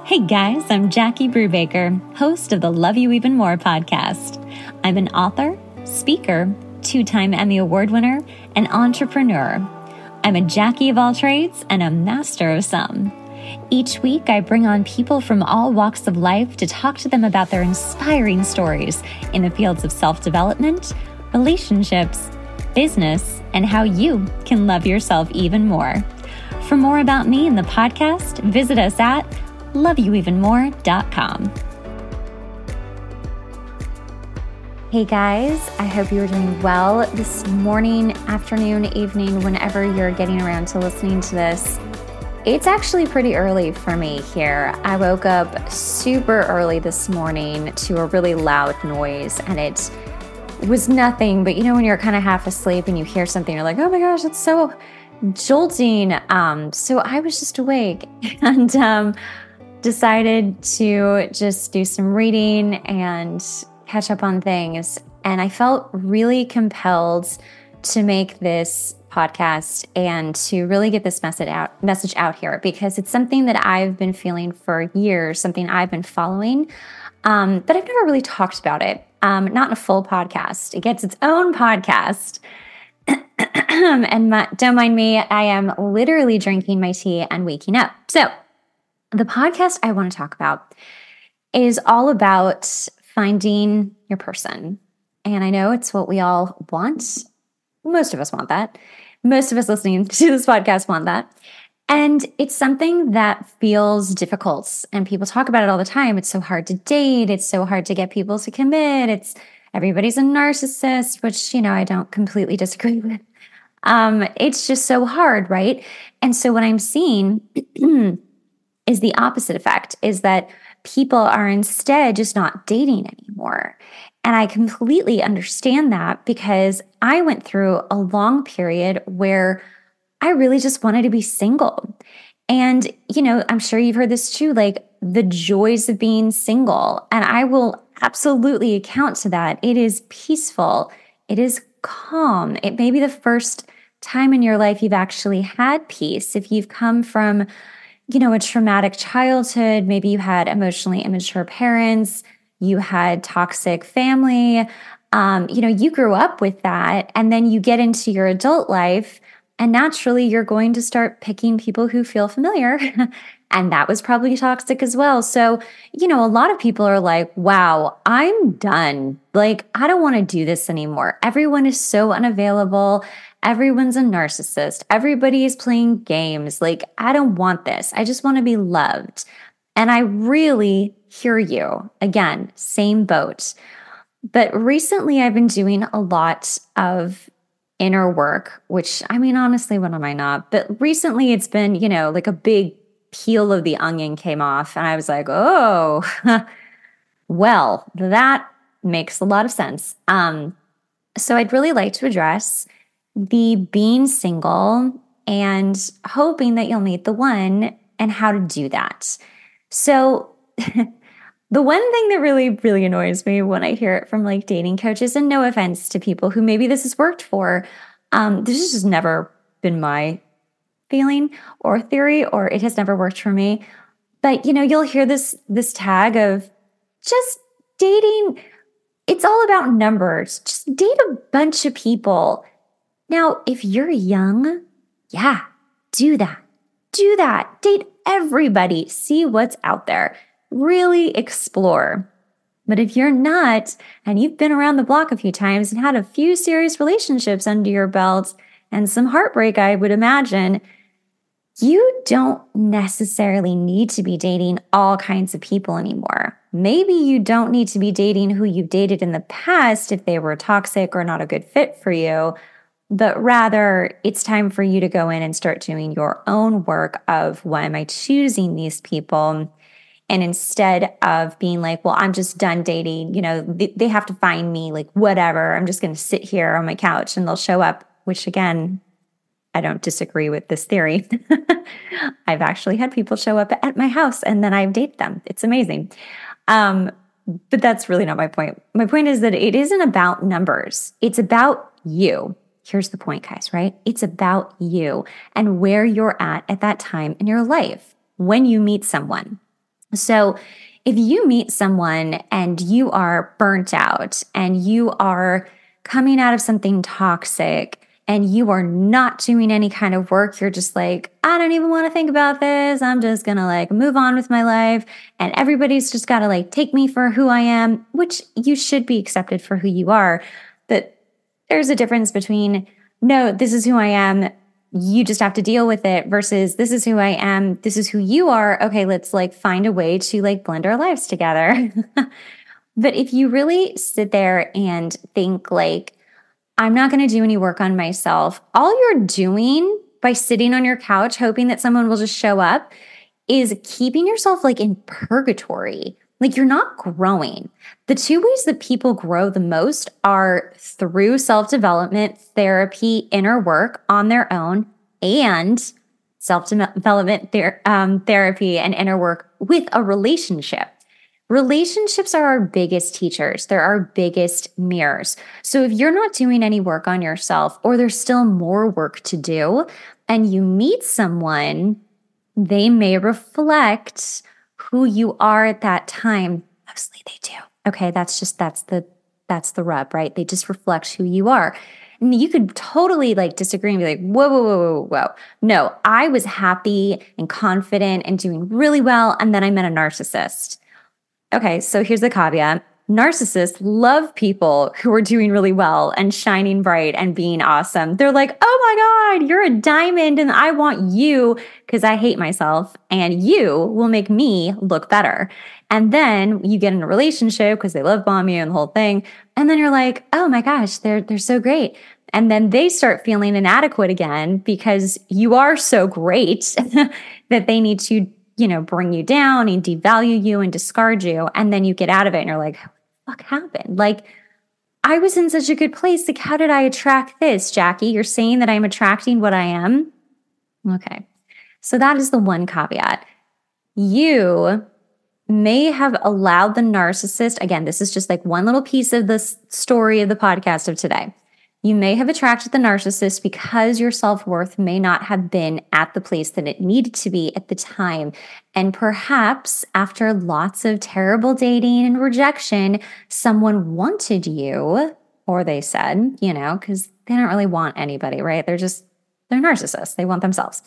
Hey guys, I'm Jackie Brubaker, host of the Love You Even More podcast. I'm an author, speaker, 2-time Emmy Award winner, and entrepreneur. I'm a Jackie of all trades and a master of some. Each week, I bring on people from all walks of life to talk to them about their inspiring stories in the fields of self-development, relationships, business, and how you can love yourself even more. For more about me and the podcast, visit us at loveyouevenmore.com. Hey guys, I hope you are doing well this morning, afternoon, evening, whenever you're getting around to listening to this. It's actually pretty early for me here. I woke up super early this morning to a really loud noise, and it was nothing but, when you're kind of half asleep and you hear something, you're like, oh my gosh, it's so jolting. So I was just awake and decided to just do some reading and catch up on things. And I felt really compelled to make this podcast and to really get this message out here, because it's something that I've been feeling for years, something I've been following, but I've never really talked about it. Not in a full podcast. It gets its own podcast. And don't mind me, I am literally drinking my tea and waking up. So the podcast I want to talk about is all about finding your person. And I know it's what we all want. Most of us want that. Most of us listening to this podcast want that. And it's something that feels difficult. And people talk about it all the time. It's so hard to date. It's so hard to get people to commit. Everybody's a narcissist, which, I don't completely disagree with. It's just so hard, right? And so what I'm seeing is the opposite effect, is that people are instead just not dating anymore. And I completely understand that, because I went through a long period where I really just wanted to be single. And, I'm sure you've heard this too, like the joys of being single. And I will absolutely account to that. It is peaceful. It is calm. It may be the first time in your life you've actually had peace. If you've come from a traumatic childhood, maybe you had emotionally immature parents, you had toxic family, you grew up with that, and then you get into your adult life, and naturally you're going to start picking people who feel familiar, and that was probably toxic as well. So, a lot of people are like, wow, I'm done. Like, I don't want to do this anymore. Everyone is so unavailable. Everyone's a narcissist. Everybody is playing games. Like, I don't want this. I just want to be loved. And I really hear you. Again, same boat. But recently I've been doing a lot of inner work, which, honestly, when am I not? But recently it's been, like a big peel of the onion came off. And I was like, oh, well, that makes a lot of sense. So I'd really like to address the being single and hoping that you'll meet the one and how to do that. So the one thing that really, really annoys me when I hear it from like dating coaches, and no offense to people who maybe this has worked for, this has just never been my feeling or theory, or it has never worked for me. But you'll hear this tag of just dating. It's all about numbers. Just date a bunch of people. Now, if you're young, yeah, do that. Do that. Date everybody. See what's out there. Really explore. But if you're not, and you've been around the block a few times and had a few serious relationships under your belt and some heartbreak, I would imagine, you don't necessarily need to be dating all kinds of people anymore. Maybe you don't need to be dating who you've dated in the past if they were toxic or not a good fit for you. But rather, it's time for you to go in and start doing your own work of, why am I choosing these people? And instead of being like, well, I'm just done dating, they have to find me, like, whatever. I'm just going to sit here on my couch and they'll show up, which again, I don't disagree with this theory. I've actually had people show up at my house and then I've dated them. It's amazing. But that's really not my point. My point is that it isn't about numbers. It's about you. Here's the point, guys, right? It's about you and where you're at that time in your life when you meet someone. So if you meet someone and you are burnt out and you are coming out of something toxic and you are not doing any kind of work, you're just like, I don't even want to think about this. I'm just going to like move on with my life. And everybody's just got to like take me for who I am, which you should be accepted for who you are. But there's a difference between, no, this is who I am. You just have to deal with it versus this is who I am. This is who you are. Okay, let's like find a way to like blend our lives together. But if you really sit there and think like, I'm not going to do any work on myself, all you're doing by sitting on your couch, hoping that someone will just show up, is keeping yourself like in purgatory. Like you're not growing. The two ways that people grow the most are through self-development, therapy, inner work on their own, and self-development therapy and inner work with a relationship. Relationships are our biggest teachers. They're our biggest mirrors. So if you're not doing any work on yourself, or there's still more work to do, and you meet someone, they may reflect who you are at that time. Mostly they do. Okay, that's the rub, right? They just reflect who you are. And you could totally like disagree and be like, whoa, whoa, whoa, whoa, whoa. No, I was happy and confident and doing really well. And then I met a narcissist. Okay, so here's the caveat. Narcissists love people who are doing really well and shining bright and being awesome. They're like, oh my God, you're a diamond and I want you because I hate myself and you will make me look better. And then you get in a relationship because they love bomb you and the whole thing. And then you're like, oh my gosh, they're so great. And then they start feeling inadequate again because you are so great that they need to bring you down and devalue you and discard you. And then you get out of it and you're like, what happened? Like, I was in such a good place. Like, how did I attract this, Jackie? You're saying that I'm attracting what I am? Okay. So that is the one caveat. You may have allowed the narcissist, again, this is just like one little piece of the story of the podcast of today. You may have attracted the narcissist because your self-worth may not have been at the place that it needed to be at the time. And perhaps after lots of terrible dating and rejection, someone wanted you, or they said, because they don't really want anybody, right? They're narcissists. They want themselves.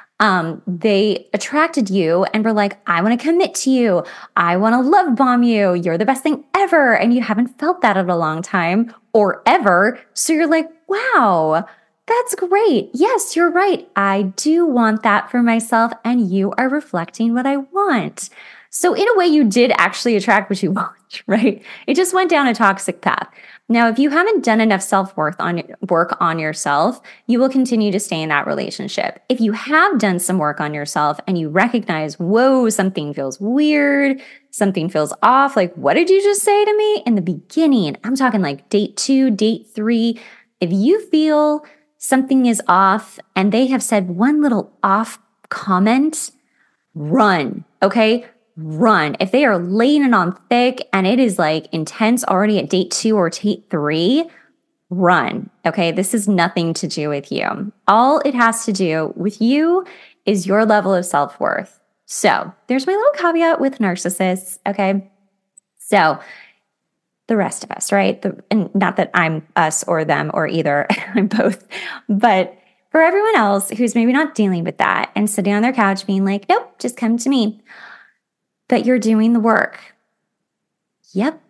They attracted you and were like, I want to commit to you. I want to love bomb you. You're the best thing ever. And you haven't felt that in a long time or ever. So you're like, wow, that's great. Yes, you're right. I do want that for myself. And you are reflecting what I want. So in a way, you did actually attract what you want, right? It just went down a toxic path. Now, if you haven't done enough self-worth work on yourself, you will continue to stay in that relationship. If you have done some work on yourself and you recognize, whoa, something feels weird, something feels off, like, what did you just say to me? In the beginning, I'm talking like date 2, date 3. If you feel something is off and they have said one little off comment, run, okay? Run. If they are laying it on thick and it is like intense already at date 2 or date 3, run. Okay. This is nothing to do with you. All it has to do with you is your level of self-worth. So there's my little caveat with narcissists. Okay. So the rest of us, right? And not that I'm us or them or either, I'm both, but for everyone else who's maybe not dealing with that and sitting on their couch being like, nope, just come to me. But you're doing the work. Yep.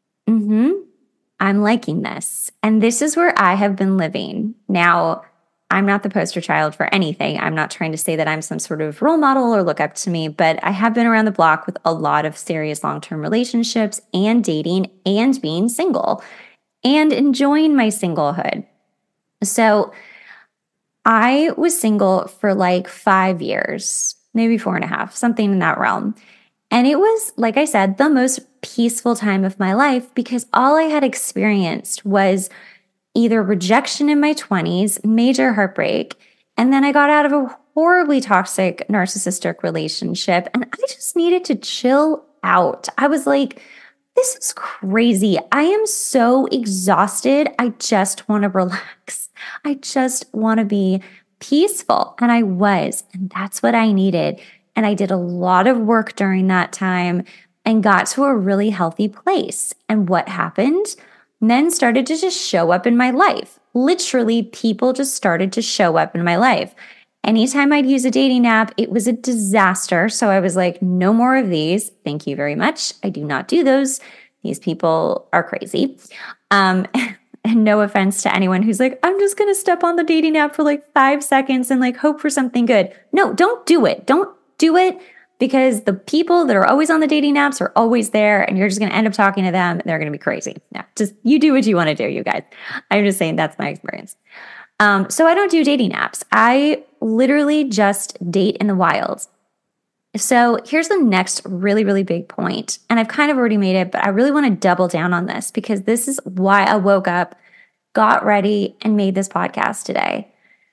I'm liking this. And this is where I have been living. Now, I'm not the poster child for anything. I'm not trying to say that I'm some sort of role model or look up to me, but I have been around the block with a lot of serious long-term relationships and dating and being single and enjoying my singlehood. So I was single for like 5 years, maybe 4.5, something in that realm. And it was, like I said, the most peaceful time of my life because all I had experienced was either rejection in my 20s, major heartbreak, and then I got out of a horribly toxic narcissistic relationship and I just needed to chill out. I was like, this is crazy. I am so exhausted. I just want to relax. I just want to be peaceful. And I was, and that's what I needed. And I did a lot of work during that time and got to a really healthy place. And what happened? Men started to just show up in my life. Literally, people just started to show up in my life. Anytime I'd use a dating app, it was a disaster. So I was like, no more of these. Thank you very much. I do not do those. These people are crazy. And no offense to anyone who's like, I'm just going to step on the dating app for like 5 seconds and like hope for something good. No, don't do it. Don't do it, because the people that are always on the dating apps are always there and you're just going to end up talking to them. And they're going to be crazy. No, just you do what you want to do, you guys. I'm just saying that's my experience. So I don't do dating apps. I literally just date in the wild. So here's the next really, really big point. And I've kind of already made it, but I really want to double down on this because this is why I woke up, got ready, and made this podcast today.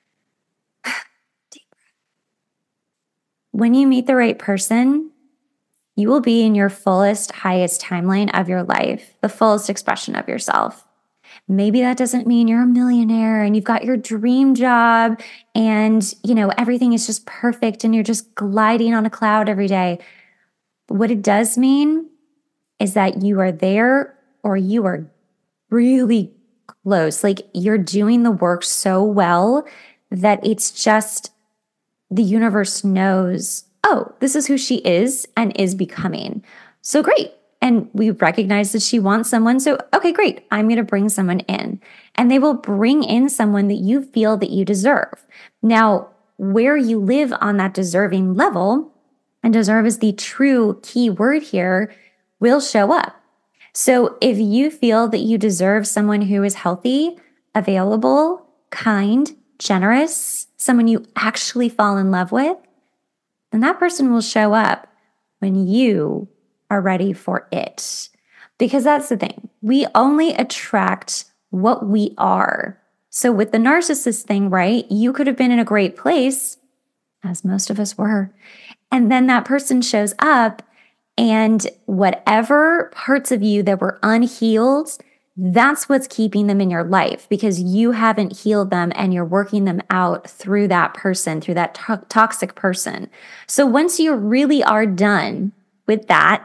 When you meet the right person, you will be in your fullest, highest timeline of your life, the fullest expression of yourself. Maybe that doesn't mean you're a millionaire and you've got your dream job and, everything is just perfect and you're just gliding on a cloud every day. What it does mean is that you are there or you are really close. Like you're doing the work so well that it's just the universe knows, oh, this is who she is and is becoming. So great. And we recognize that she wants someone. So, okay, great. I'm going to bring someone in. And they will bring in someone that you feel that you deserve. Now, where you live on that deserving level, and deserve is the true key word here, will show up. So if you feel that you deserve someone who is healthy, available, kind, generous, someone you actually fall in love with, then that person will show up when you are ready for it. Because that's the thing. We only attract what we are. So with the narcissist thing, right? You could have been in a great place, as most of us were. And then that person shows up and whatever parts of you that were unhealed, that's what's keeping them in your life because you haven't healed them and you're working them out through that person, through that toxic person. So once you really are done with that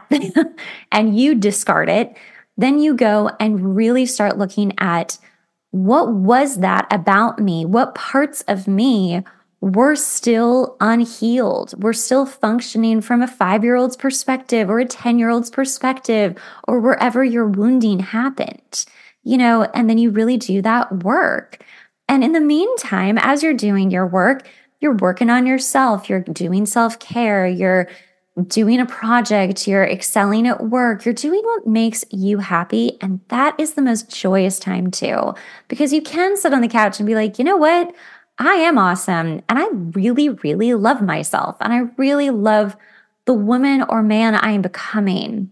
and you discard it, then you go and really start looking at what was that about me? What parts of me were still unhealed? We're still functioning from a 5-year-old's perspective or a 10-year-old's perspective or wherever your wounding happened, and then you really do that work. And in the meantime, as you're doing your work, you're working on yourself, you're doing self-care, you're doing a project, you're excelling at work, you're doing what makes you happy. And that is the most joyous time too, because you can sit on the couch and be like, you know what? I am awesome. And I really, really love myself. And I really love the woman or man I am becoming.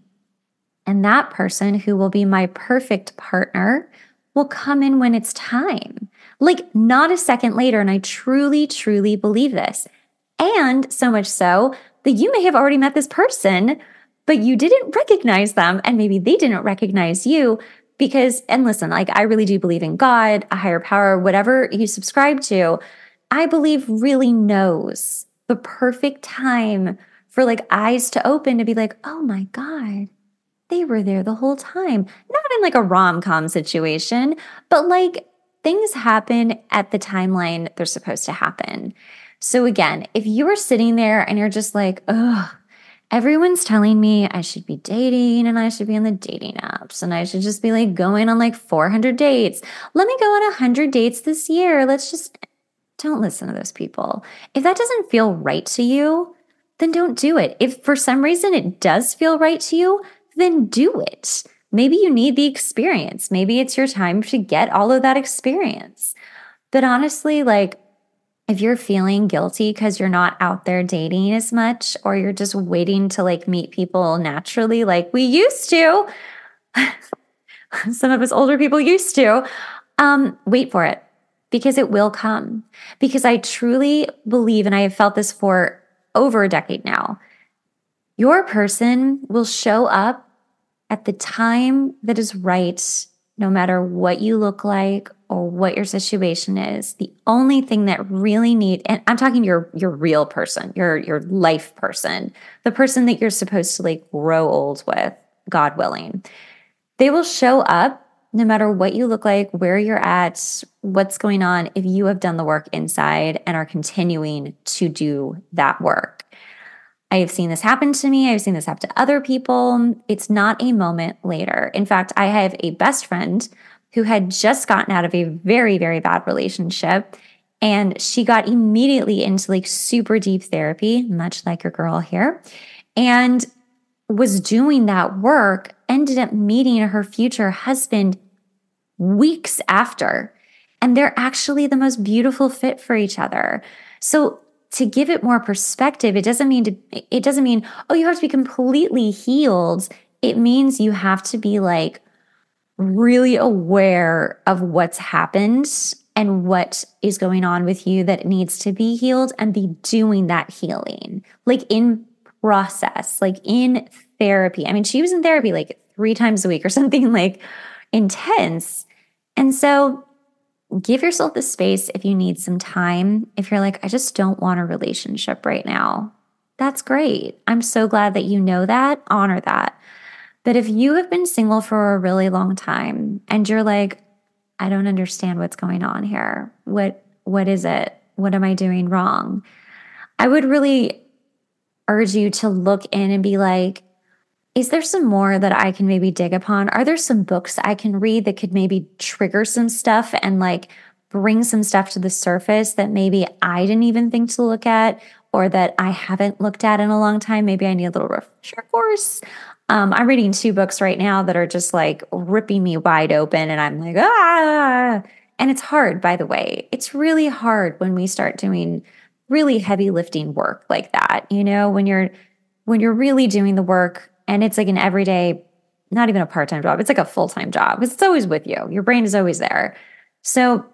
And that person who will be my perfect partner will come in when it's time. Like not a second later. And I truly, truly believe this. And so much so that you may have already met this person, but you didn't recognize them. And maybe they didn't recognize you because, and listen, like I really do believe in God, a higher power, whatever you subscribe to, I believe really knows the perfect time for like eyes to open to be like, oh my God, they were there the whole time. Not in like a rom-com situation, but like things happen at the timeline they're supposed to happen. So again, if you are sitting there and you're just like, ugh, everyone's telling me I should be dating and I should be on the dating apps and I should just be like going on like 400 dates. Let me go on 100 dates this year. Don't listen to those people. If that doesn't feel right to you, then don't do it. If for some reason it does feel right to you, then do it. Maybe you need the experience. Maybe it's your time to get all of that experience. But honestly, like, if you're feeling guilty because you're not out there dating as much, or you're just waiting to like meet people naturally like we used to, some of us older people used to, wait for it because it will come. Because I truly believe, and I have felt this for over a decade now, your person will show up at the time that is right, no matter what you look like or what your situation is, the only thing that really and I'm talking your real person, your life person, the person that you're supposed to like grow old with, God willing. They will show up no matter what you look like, where you're at, what's going on, if you have done the work inside and are continuing to do that work. I have seen this happen to me. I've seen this happen to other people. It's not a moment later. In fact, I have a best friend who had just gotten out of a very, very bad relationship. And she got immediately into like super deep therapy, much like your girl here, and was doing that work, ended up meeting her future husband weeks after. And they're actually the most beautiful fit for each other. So to give it more perspective, it doesn't mean, oh, you have to be completely healed. It means you have to be like really aware of what's happened and what is going on with you that needs to be healed and be doing that healing, like in process, like in therapy. I mean, she was in therapy like 3 times a week or something like intense. And so give yourself the space if you need some time. If you're like, I just don't want a relationship right now, that's great. I'm so glad that you know that, honor that. But if you have been single for a really long time and you're like, I don't understand what's going on here. What is it? What am I doing wrong? I would really urge you to look in and be like, is there some more that I can maybe dig upon? Are there some books I can read that could maybe trigger some stuff and like bring some stuff to the surface that maybe I didn't even think to look at or that I haven't looked at in a long time? Maybe I need a little refresher course. I'm reading 2 books right now that are just like ripping me wide open and I'm like, ah. And it's hard, by the way. It's really hard when we start doing really heavy lifting work like that. You know, when you're really doing the work and it's like an everyday, not even a part-time job, it's like a full-time job because it's always with you. Your brain is always there. So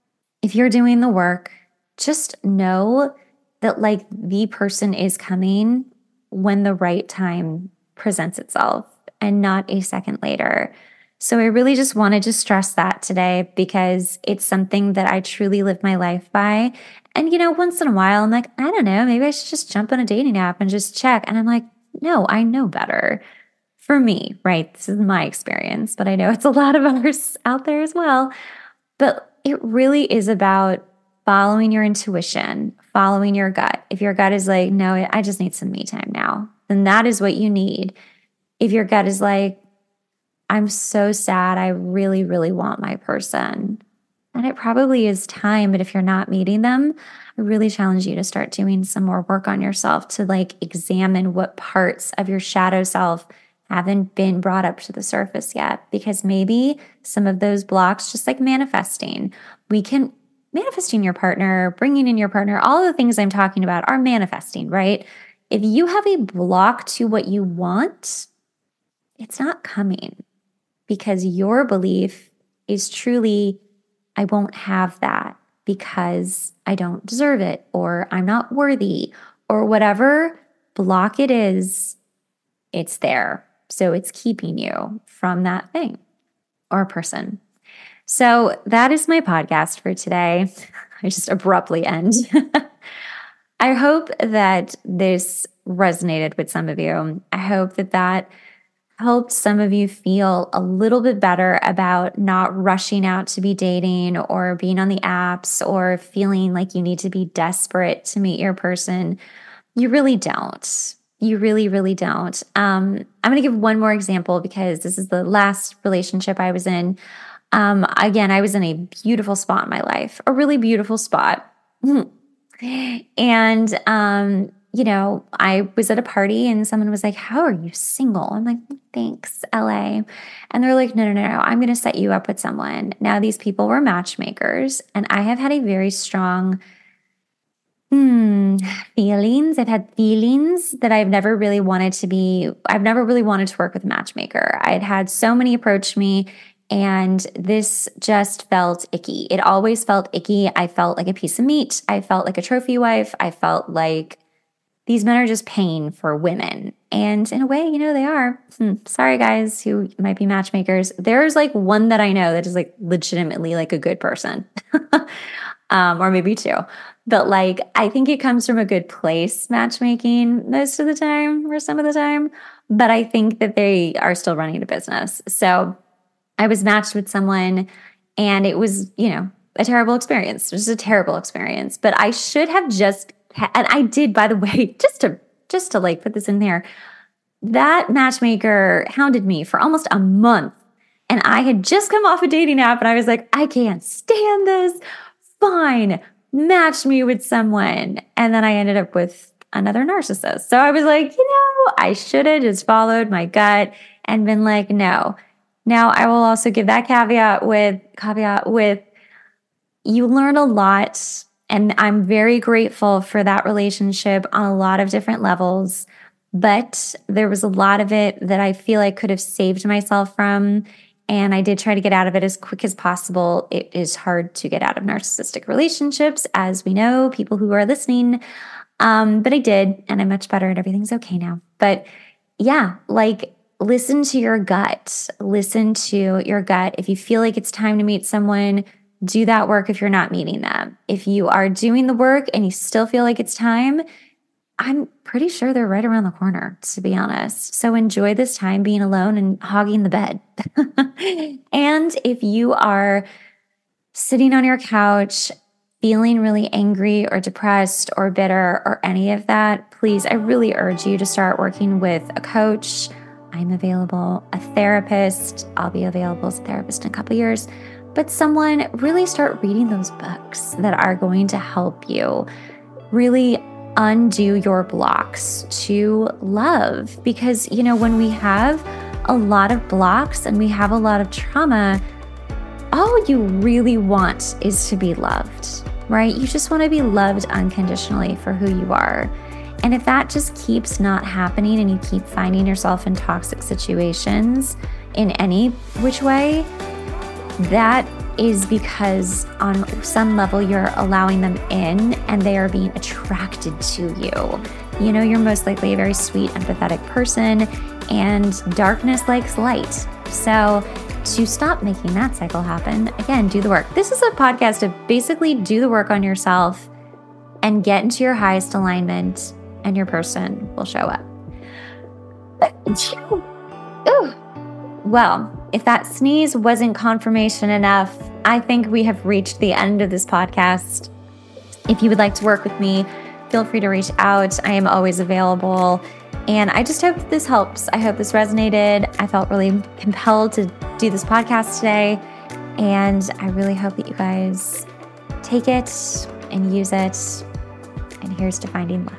if you're doing the work, just know that like the person is coming when the right time presents itself and not a second later. So I really just wanted to stress that today because it's something that I truly live my life by. And, you know, once in a while, I'm like, I don't know, maybe I should just jump on a dating app and just check. And I'm like, no, I know better. For me, right? This is my experience, but I know it's a lot of others out there as well. But it really is about following your intuition, following your gut. If your gut is like, no, I just need some me time now, then that is what you need. If your gut is like, I'm so sad, I really, really want my person, and it probably is time. But if you're not meeting them, I really challenge you to start doing some more work on yourself to like examine what parts of your shadow self haven't been brought up to the surface yet. Because maybe some of those blocks, just like manifesting, manifesting your partner, bringing in your partner, all the things I'm talking about are manifesting, right? If you have a block to what you want, it's not coming because your belief is truly, I won't have that because I don't deserve it or I'm not worthy or whatever block it is, it's there. So it's keeping you from that thing or person. So that is my podcast for today. I just abruptly end. I hope that this resonated with some of you. I hope that helped some of you feel a little bit better about not rushing out to be dating or being on the apps or feeling like you need to be desperate to meet your person. You really don't. You really, really don't. I'm going to give one more example because this is the last relationship I was in. Again, I was in a beautiful spot in my life, a really beautiful spot. And, you know, I was at a party and someone was like, how are you single? I'm like, thanks, LA. And they're like, no, I'm going to set you up with someone. Now, these people were matchmakers, and I have had a very strong feelings. I've had feelings that I've never really wanted to work with a matchmaker. I'd had so many approach me, and this just felt icky. It always felt icky. I felt like a piece of meat. I felt like a trophy wife. I felt like these men are just paying for women. And in a way, they are. Sorry, guys who might be matchmakers. There's like one that I know that is like legitimately like a good person, or maybe two. But like, I think it comes from a good place, matchmaking most of the time or some of the time. But I think that they are still running a business. So I was matched with someone and it was, a terrible experience. It was a terrible experience. But I should have and I did, by the way, just to like put this in there, that matchmaker hounded me for almost a month. And I had just come off a dating app and I was like, I can't stand this. Fine, match me with someone. And then I ended up with another narcissist. So I was like, I should have just followed my gut and been like, no. Now I will also give that caveat with you learn a lot. And I'm very grateful for that relationship on a lot of different levels. But there was a lot of it that I feel I could have saved myself from. And I did try to get out of it as quick as possible. It is hard to get out of narcissistic relationships, as we know, people who are listening. But I did, and I'm much better and everything's okay now. But yeah, like listen to your gut. Listen to your gut. If you feel like it's time to meet someone, do that work if you're not meeting them. If you are doing the work and you still feel like it's time, I'm pretty sure they're right around the corner, to be honest. So enjoy this time being alone and hogging the bed. And if you are sitting on your couch, feeling really angry or depressed or bitter or any of that, please, I really urge you to start working with a coach. I'm available, a therapist. I'll be available as a therapist in a couple years. But someone, really start reading those books that are going to help you really undo your blocks to love. Because, when we have a lot of blocks and we have a lot of trauma, all you really want is to be loved, right? You just want to be loved unconditionally for who you are. And if that just keeps not happening and you keep finding yourself in toxic situations in any which way, that is because on some level you're allowing them in and they are being attracted to you. You're most likely a very sweet, empathetic person, and darkness likes light. So to stop making that cycle happen, again, do the work. This is a podcast to basically do the work on yourself and get into your highest alignment, and your person will show up. Ooh. Well, if that sneeze wasn't confirmation enough, I think we have reached the end of this podcast. If you would like to work with me, feel free to reach out. I am always available. And I just hope this helps. I hope this resonated. I felt really compelled to do this podcast today. And I really hope that you guys take it and use it. And here's to finding love.